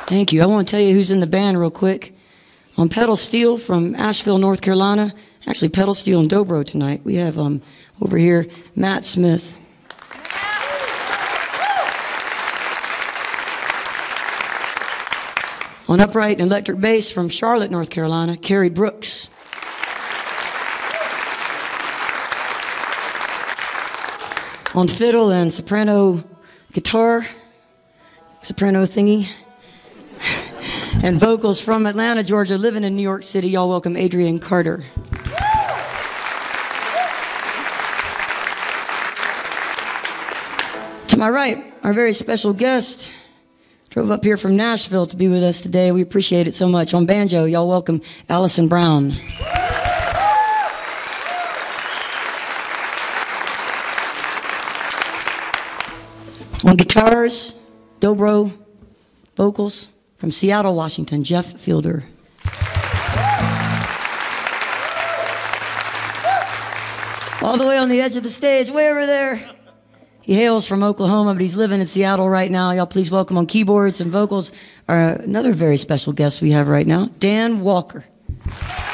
Thank you. I want to tell you who's in the band real quick. On pedal steel from Asheville, North Carolina. Actually, pedal steel and dobro tonight. We have over here Matt Smith. On upright and electric bass from Charlotte, North Carolina, Carrie Brooks. On fiddle and soprano guitar, soprano thingy, and vocals from Atlanta, Georgia, living in New York City. Y'all welcome Adrian Carter. To my right, our very special guest drove up here from Nashville to be with us today. We appreciate it so much. On banjo, y'all welcome Allison Brown. On guitars, dobro, vocals, from Seattle, Washington, Jeff Fielder. All the way on the edge of the stage, way over there. He hails from Oklahoma, but he's living in Seattle right now. Y'all please welcome on keyboards and vocals another very special guest we have right now, Dan Walker.